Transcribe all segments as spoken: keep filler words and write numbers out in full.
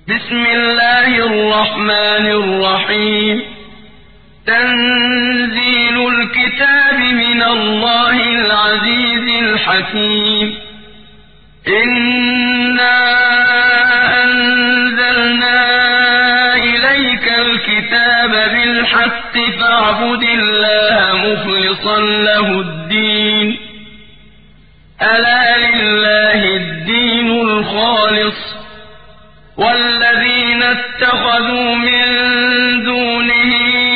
بسم الله الرحمن الرحيم تنزيل الكتاب من الله العزيز الحكيم إنا أنزلنا إليك الكتاب بالحق فاعبد الله مخلصا له الدين ألا لله الدين الخالص والذين اتخذوا من دونه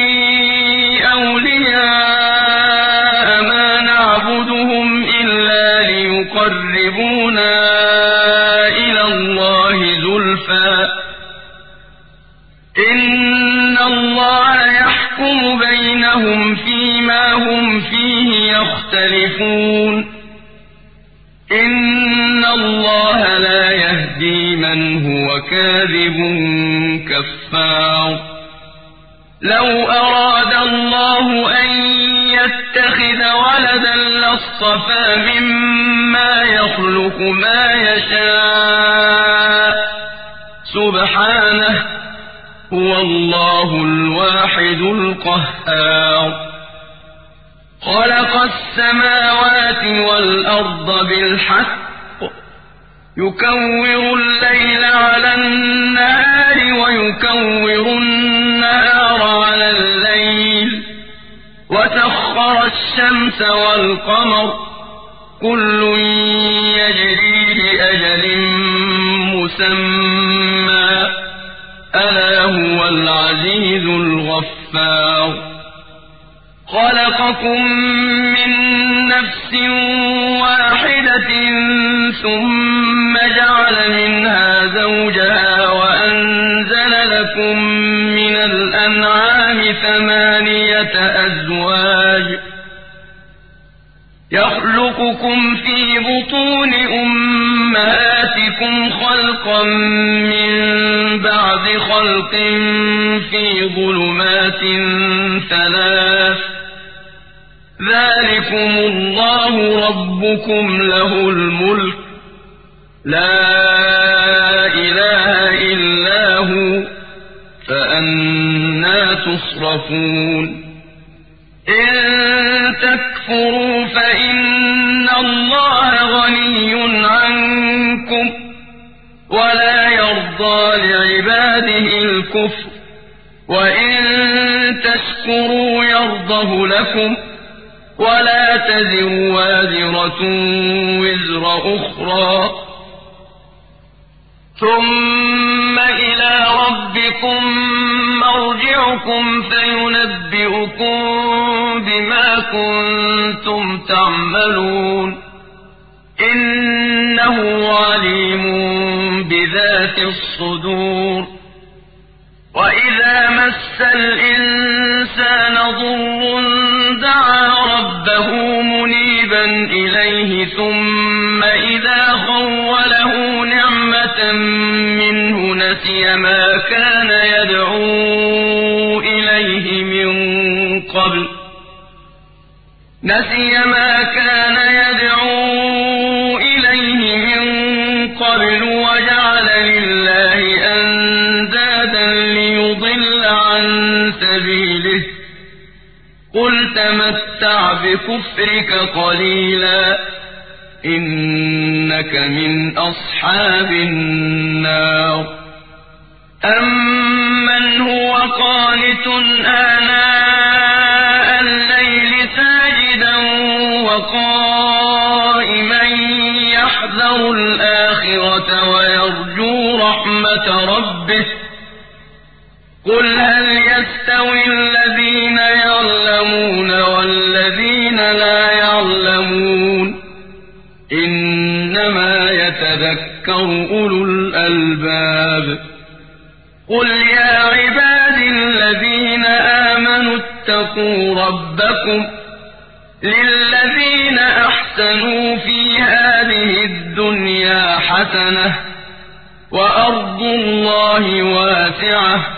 أولياء ما نعبدهم إلا ليقربونا إلى الله زلفى إن الله يحكم بينهم فيما هم فيه يختلفون إن الله لا يهدي من هو كاذب كفار لو أراد الله أن يتخذ ولدا لاصطفى مما يخلق ما يشاء سبحانه هو الله الواحد القهار خلق السماوات والأرض بالحق يكور الليل على النهار ويكور النهار على الليل وسخر الشمس والقمر كل يجري لأجل مسمى ألا هو العزيز الغفار خلقكم من نفس واحدة ثم جعل منها زوجها وأنزل لكم من الأنعام ثمانية أزواج يخلقكم في بطون أمهاتكم خلقا من بعد خلق في ظلمات ثلاث ذلكم الله ربكم له الملك لا إله إلا هو فأنى تصرفون إن تكفروا فإن الله غني عنكم ولا يرضى لعباده الكفر وإن تشكروا يرضه لكم ولا تزر وازرة وزر أخرى ثم إلى ربكم مرجعكم فينبئكم بما كنتم تعملون إنه عليم بذات الصدور وإذا مس الإنسان ضر دعا ربه منيبا إليه ثم إذا خوله نعمة منه نسي ما كان يدعو إليه من قبل نسي ما كان يدعو إليه من قبل وجعل لله أندادا ليضل عن سبيله قل تمتع بكفرك قليلا إنك من أصحاب النار أمن هو قانت آناء الليل ساجدا وقائما يحذر الآخرة ويرجو رحمة ربه قل هل يستوي الذين يعلمون والذين لا يعلمون إنما يتذكر أولو الألباب قل يا عباد الذين آمنوا اتقوا ربكم للذين أحسنوا في هذه الدنيا حسنة وأرض الله واسعة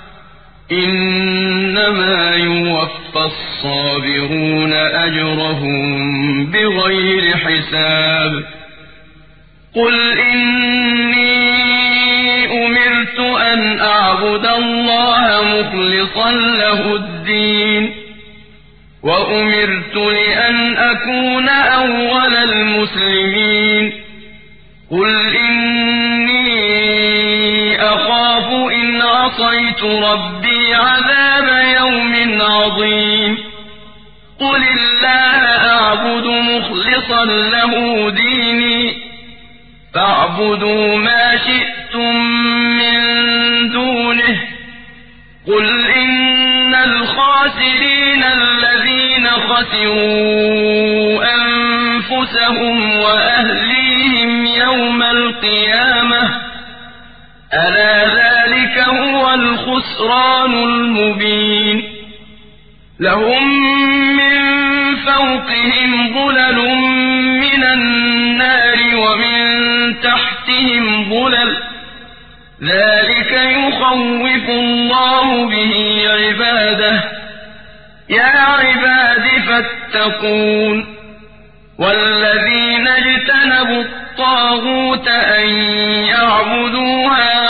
إنما يوفى الصابرون أجرهم بغير حساب قل إني أمرت أمرت أن أعبد الله مخلصا له الدين وأمرت لأن أكون أول المسلمين قل إني أخاف إن عصيت ربي عذاب يوم عظيم قل الله أعبد مخلصا له ديني فاعبدوا ما شئتم من دونه قل إن الخاسرين الذين خسروا أنفسهم وأهليهم يوم القيامة ألا ذلك هو الخسران المبين لهم من فوقهم ظلل من النار ومن تحتهم ظلل ذلك يخوف الله به عباده يا عباد فاتقون والذين اجتنبوا الطاغوت أن يعبدوها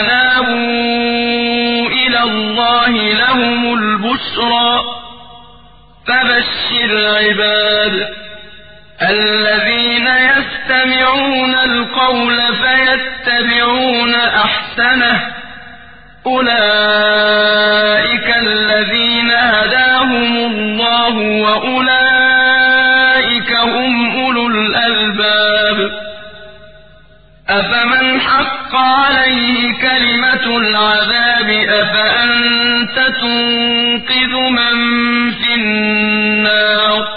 وأنابوا إلى الله لهم البشرى فبشر عباد الذين يستمعون القول فيتبعون أحسنه أولئك الذين هداهم الله وأولئك هم أولو الألباب أفمن حق عليه كلمة العذاب أفأنت تنقذ من في النار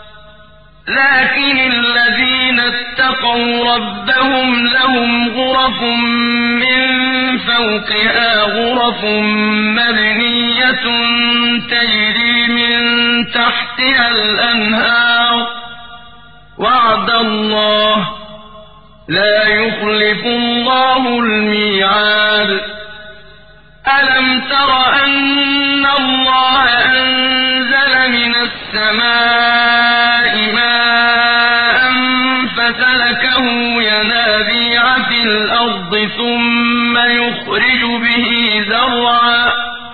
لكن الذين اتقوا ربهم لهم غرف من فوقها غرف مبنية تجري من تحتها الأنهار وعد الله لا يخلف الله الميعاد ألم تر أن الله أنزل من السماء ماء فسلكه ينابيع في الأرض ثم يخرج به زرعا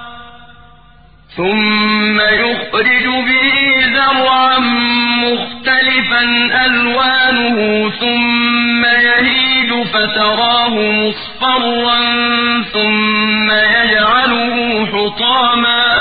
ثم يخرج به زرعا مختلفا ألوانه ثم يهيج فتراه مصفرا ثم يجعله حطاما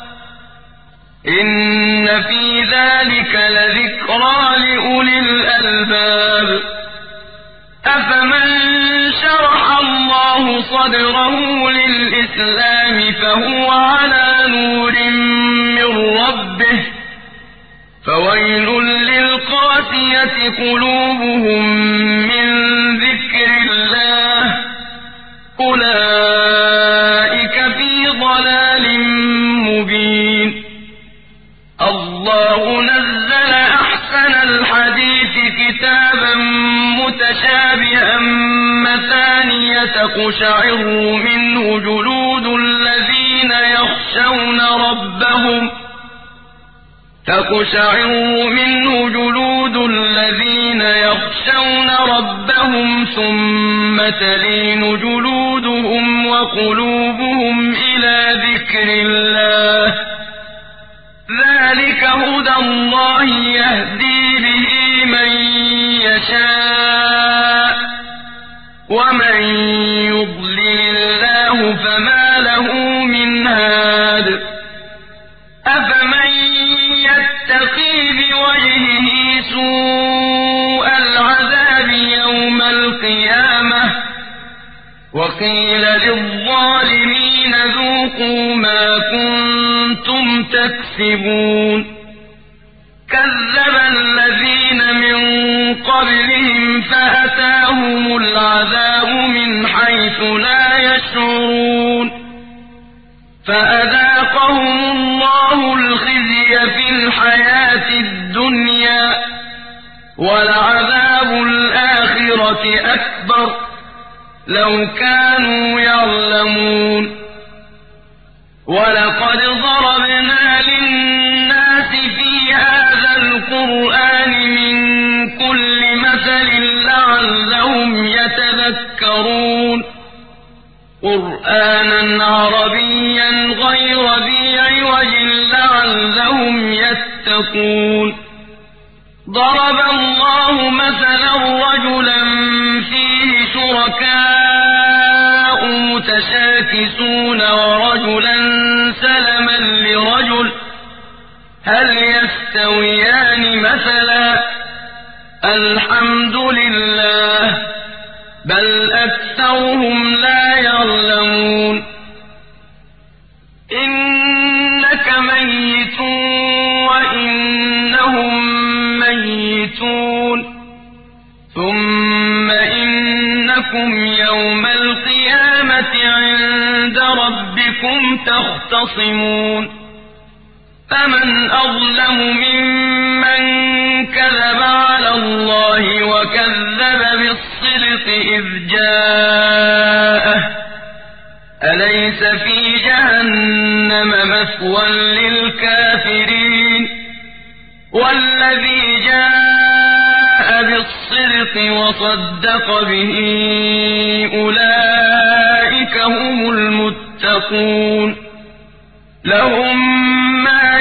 إن في ذلك لذكرى لأولي الألباب أفمن شرح الله صدره للإسلام فهو على نور من ربه فويل للقاسية قلوبهم من ذكر الله أولئك في ضلال مبين الله نزل أحسن الحديث كتابا متشابها مثانية تقشعر منه جلود الذين يخشون ربهم تقشعر منه جلود الذين يخشون ربهم ثم تلين جلودهم وقلوبهم إلى ذكر الله ذلك هدى الله يهدي به من يشاء ومن يضلل الله فما له من هاد أفمن يتقي بوجهه سوء العذاب يوم القيامة وقيل للظالمين ذوقوا ما كنتم تكسبون كذب الذين من قبلهم فأتاهم العذاب من حيث لا يشعرون فأذاقهم الله الخزي في الحياة الدنيا ولعذاب الآخرة أكبر لو كانوا يعلمون ولقد ضربنا للناس في هذا القرآن من كل مثل لعلهم يتذكرون قرآنا عربيا غير ذي عوج لعلهم يتقون ضرب الله مثلا رجلا فيه شركاء متشاكسون ورجلا سلما لرجل هل يستويان مثلا الحمد لله بل أكثرهم لا يعلمون إنك ميت وإنهم ميتون ثم إنكم يوم القيامة عند ربكم تختصمون فمن أظلم ممن كذب على الله وكذب بالصدق إذ جاءه أليس في جهنم مثوى للكافرين والذي جاء بالصدق وصدق به أولئك هم المتقون لهم ما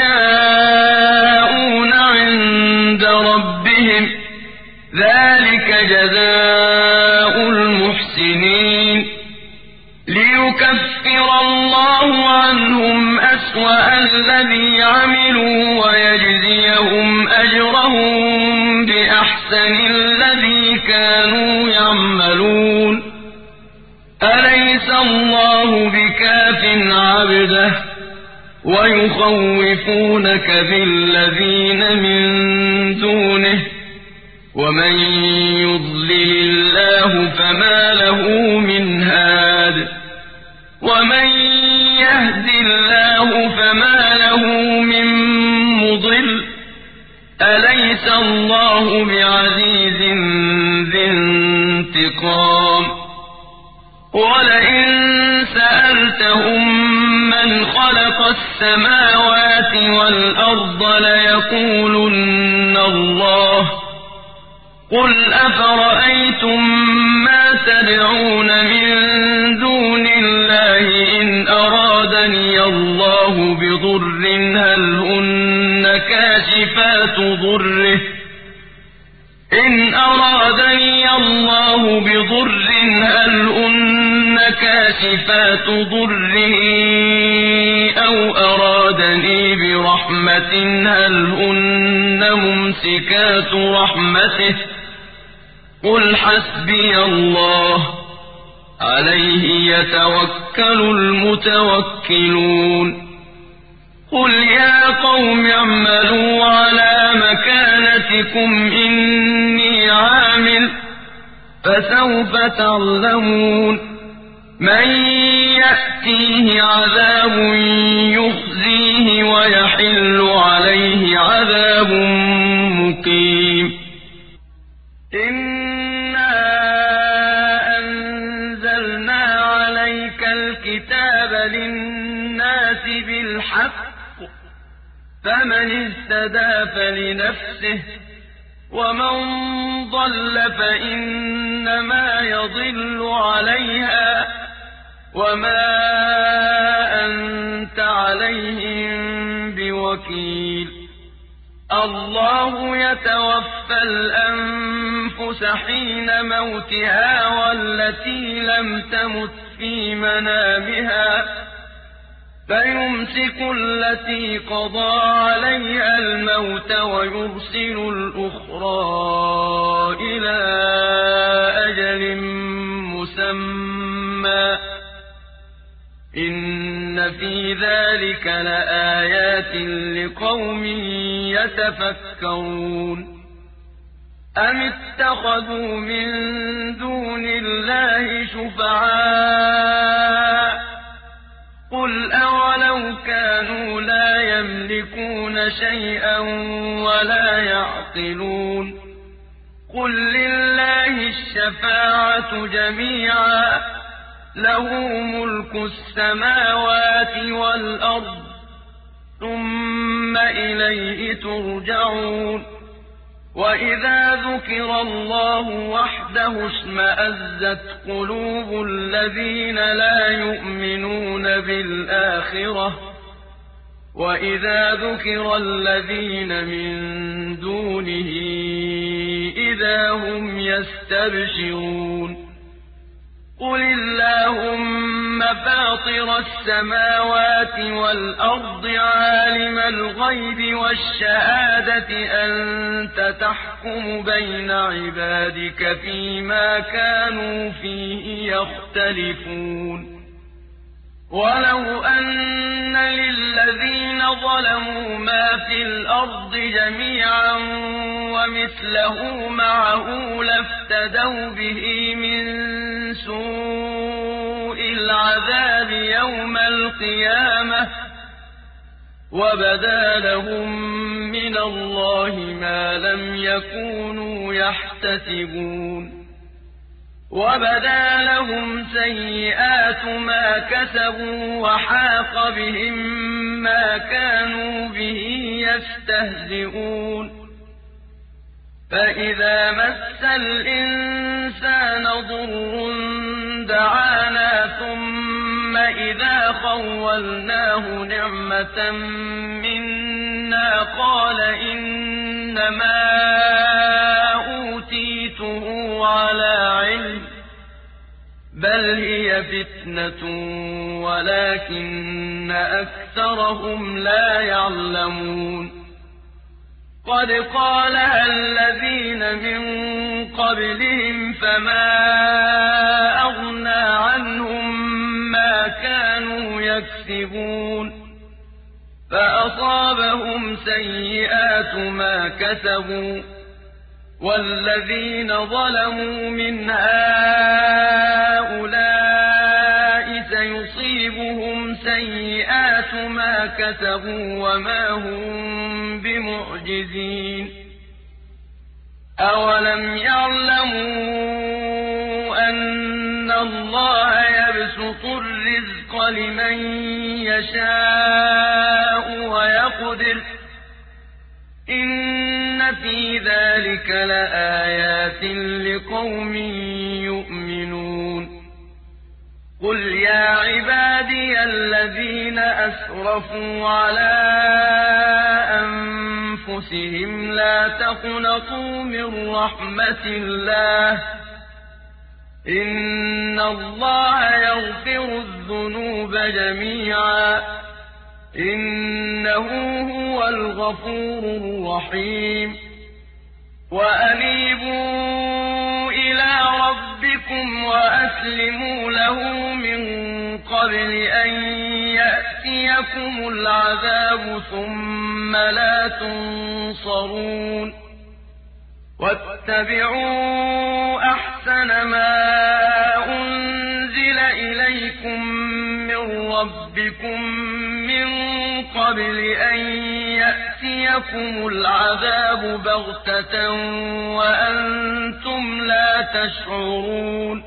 يشاءون عند ربهم ذلك جزاء المحسنين ليكفر الله عنهم أسوأ الذي عملوا ويجزيهم أجرهم بأحسن الذي كانوا يعملون أليس الله بكاف عبده ويخوفونك بالذين من دونه ومن يضلل الله فما له من هاد ومن يهد الله فما له من مضل أليس الله بعزيز ذي انتقام ولئن سألتهم من خلق السماوات والأرض ليقولن الله قل أفرأيتم ما تدعون من دون الله إن أرادني الله بضر هل هن كاشفات ضره إن أرادني الله بضر هل هن كاشفات ضره أو أرادني برحمة هل هن ممسكات رحمته قل حسبي الله عليه يتوكل المتوكلون قل يا قوم اعملوا على مكانتكم إني عامل فسوف تعلمون من يأتيه عذاب يخزيه ويحل عليه عذاب مقيم إنا أنزلنا عليك الكتاب للناس بالحق فمن اهتدى فلنفسه ومن ضل فإنما يضل عليها وما أنت عليهم بوكيل الله يتوفى الأنفس حين موتها والتي لم تمت في منامها فيمسك التي قضى عليها الموت ويرسل الأخرى إلى أجل مسمى إن في ذلك لآيات لقوم يتفكرون أم اتخذوا من دون الله شفعاء قل أولو كانوا لا يملكون شيئا ولا يعقلون قل لله الشفاعة جميعا له ملك السماوات والأرض ثم إليه ترجعون وَإِذَا ذُكِرَ اللَّهُ وَحْدَهُ اشْمَأَزَّتْ قُلُوبُ الَّذِينَ لَا يُؤْمِنُونَ بِالْآخِرَةِ وَإِذَا ذُكِرَ الَّذِينَ مِن دُونِهِ إِذَا هُمْ يَسْتَبْشِرُونَ قُلِ اللَّهُمَّ فَاطِرَ السَّمَاوَاتِ وَالْأَرْضِ عَالِمَ الْغَيْبِ وَالشَّهَادَةِ أَنتَ تَحْكُمُ بَيْنَ عِبَادِكَ فِيمَا كَانُوا فِيهِ يَخْتَلِفُونَ وَلَوْ أَنَّ لِلَّذِينَ ظَلَمُوا مَا فِي الْأَرْضِ جَمِيعًا وَمِثْلَهُ مَعَهُ لَافْتَدَوْا بِهِ مِن سُوءِ الْعَذَابِ يَوْمَ الْقِيَامَةِ وَبَدَا لَهُم مِّنَ اللَّهِ مَا لَمْ يَكُونُوا يَحْتَسِبُونَ وَبَدَا لَهُمْ سَيِّئَاتُ مَا كَسَبُوا وَحَاقَ بِهِم مَّا كَانُوا بِهِ يَسْتَهْزِئُونَ فَإِذَا مَسَّ الْإِنسَانَ ضُرٌّ دَعَانَا ثُمَّ إِذَا خَوَّلْنَاهُ نِعْمَةً مِّنَّا قَالَ إِنَّمَا أُوتِيتُهُ عَلَىٰ عِلْمٍ ۚ بَلْ هِيَ فِتْنَةٌ وَلَٰكِنَّ أَكْثَرَهُمْ لَا يَعْلَمُونَ قَدْ قَالَهَا الَّذِينَ مِن قَبْلِهِمْ فَمَا أَغْنَىٰ عَنْهُم مَّا كَانُوا يَكْسِبُونَ فَأَصَابَهُمْ سَيِّئَاتُ مَا كَسَبُوا وَالَّذِينَ ظَلَمُوا مِنْ هَٰؤُلَاءِ سَيُصِيبُهُمْ سَيِّئَاتُ مَا كَسَبُوا وَمَا هُم بِمُعْجِزِينَ أَوَلَمْ يَعْلَمُوا أَنَّ اللَّهَ يَبْسُطُ الرِّزْقَ لِمَن يَشَاءُ وَيَقْدِرُ ۚ إِنَّ فِي ذَٰلِكَ لَآيَاتٍ لِّقَوْمٍ يُؤْمِنُونَ قُلْ يَا عِبَادِيَ الَّذِينَ أَسْرَفُوا عَلَىٰ أَنفُسِهِمْ لَا تَقْنَطُوا مِن رَّحْمَةِ اللَّهِ ۚ إِنَّ اللَّهَ يَغْفِرُ الذُّنُوبَ جَمِيعًا ۚ إِنَّهُ هُوَ الْغَفُورُ الرَّحِيمُ وَأَنِيبُوا إِلَىٰ رَبِّكُمْ وَأَسْلِمُوا لَهُ مِن قَبْلِ أَن يَأْتِيَكُمُ الْعَذَابُ ثُمَّ لَا تُنصَرُونَ وَاتَّبِعُوا أَحْسَنَ مَا أُنزِلَ إِلَيْكُم مِّن رَّبِّكُم مِّن قَبْلِ أَن يَأْتِيَكُمُ الْعَذَابُ بَغْتَةً وَأَنتُمْ لَا تَشْعُرُونَ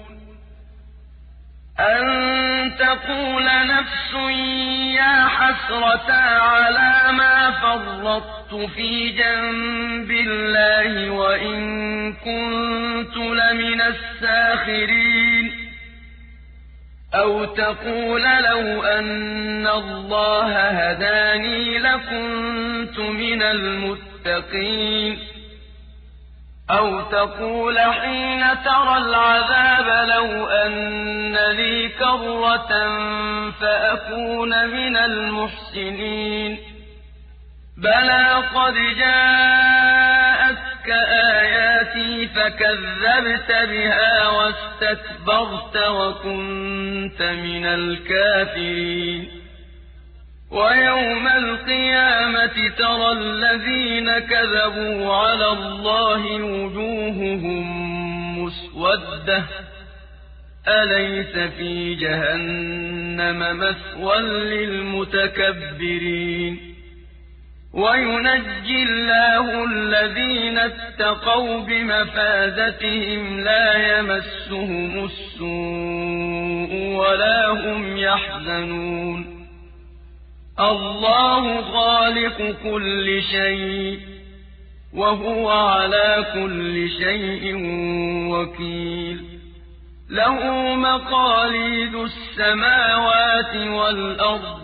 أَن تَقُولَ نَفْسٌ يَا حَسْرَتَا عَلَىٰ مَا فَرَّطتُ فِي جَنبِ اللَّهِ وَإِن كُنتُ لَمِنَ السَّاخِرِينَ أَوْ تَقُولَ لَوْ أَنَّ اللَّهَ هَدَانِي لَكُنتُ مِنَ الْمُتَّقِينَ أَوْ تَقُولَ حِينَ تَرَى الْعَذَابَ لَوْ أَنَّ لِي كَرَّةً فَأَكُونَ مِنَ الْمُحْسِنِينَ بَلَىٰ قَدْ جَاءَتْكَ آيَاتِي فَكَذَّبْتَ بِهَا وَاسْتَكْبَرْتَ وَكُنتَ مِنَ الْكَافِرِينَ وَيَوْمَ الْقِيَامَةِ تَرَى الَّذِينَ كَذَبُوا عَلَى اللَّهِ وُجُوهُهُم مُّسْوَدَّةٌ ۚ أَلَيْسَ فِي جَهَنَّمَ مَثْوًى لِّلْمُتَكَبِّرِينَ وَيُنَجِّي اللَّهُ الَّذِينَ اتَّقَوْا بِمَفَازَتِهِمْ لَا يَمَسُّهُمُ السُّوءُ وَلَا هُمْ يَحْزَنُونَ اللَّهُ خَالِقُ كُلِّ شَيْءٍ وهو على كل شيء وكيل له مقاليد السماوات والأرض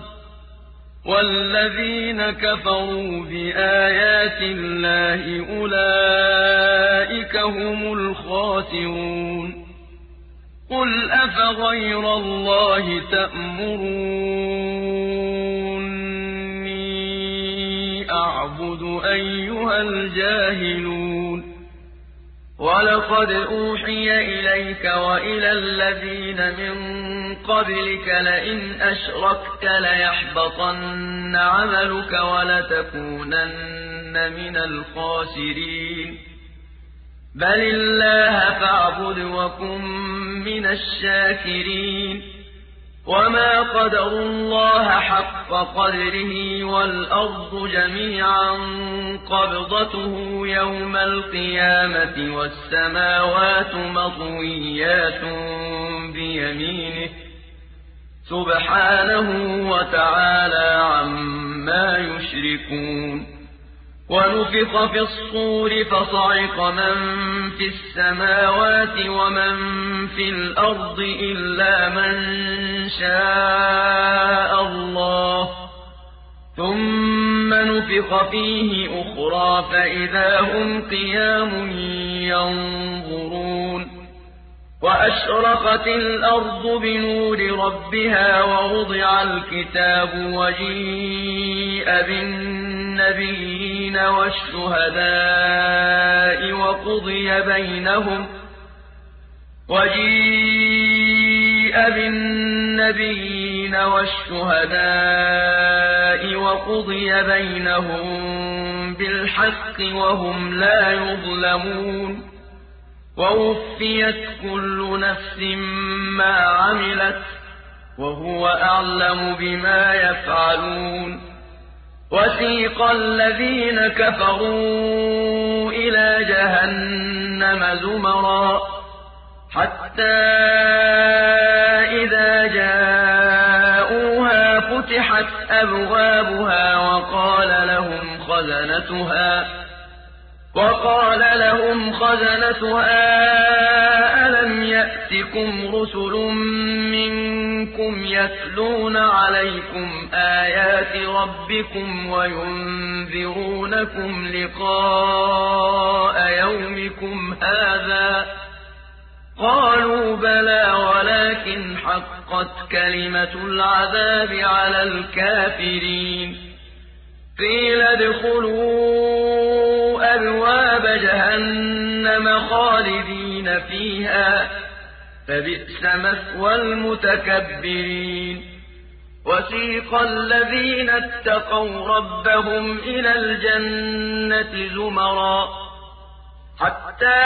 والذين كفروا بآيات الله أولئك هم الخاسرون قل أفغير الله تأمروني أعبد أيها الجاهلون ولقد أوحي إليك وإلى الذين من قبلك لئن أشركت ليحبطن عملك ولتكونن من الخاسرين بل الله فاعبد وكن من الشاكرين وما قدروا الله حق قدره والأرض جميعا قبضته يوم القيامة والسماوات مطويات بيمينه سبحانه وتعالى عما يشركون ونفخ في الصور فصعق من في السماوات ومن في الأرض إلا من شاء الله ثم نفخ فيه أخرى فإذا هم قيام ينظرون وأشرقت الأرض بنور ربها ووضع الكتاب وجيء بالنبيين والشهداء وقضي بينهم وجيء بالنبيين والشهداء وقضي بينهم بالحق وهم لا يظلمون ووفيت كل نفس ما عملت وهو أعلم بما يفعلون وسيق الذين كفروا إلى جهنم زمرا حتى إذا جاءوها فتحت أبوابها وقال لهم خزنتها وقال لهم خزنتها ألم يأتكم رسل منكم يتلون عليكم آيات ربكم وينذرونكم لقاء يومكم هذا قالوا بلى ولكن حقت كلمة العذاب على الكافرين قيل ادخلوا أبواب جهنم خالدين فيها فبئس مثوى المتكبرين وسيق الذين اتقوا ربهم إلى الجنة زمرا حتى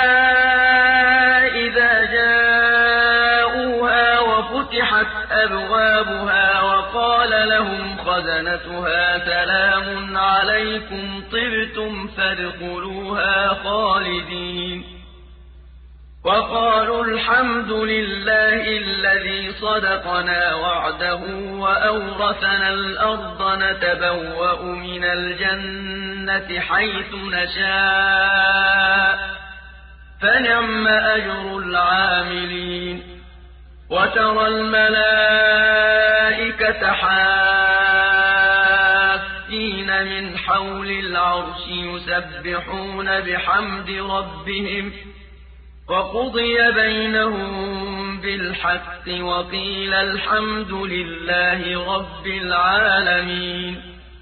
إذا جاءوها وفتحت أبوابها وقال لهم خزنتها سلام عليكم طبتم فادخلوها خالدين وقالوا الحمد لله الذي صدقنا وعده وأورثنا الأرض نتبوأ من الجنة حيث نشاء فنعم أجر العاملين وترى الملائكة حافين من حول العرش يسبحون بحمد ربهم وقضي بينهم بالحق وقيل الحمد لله رب العالمين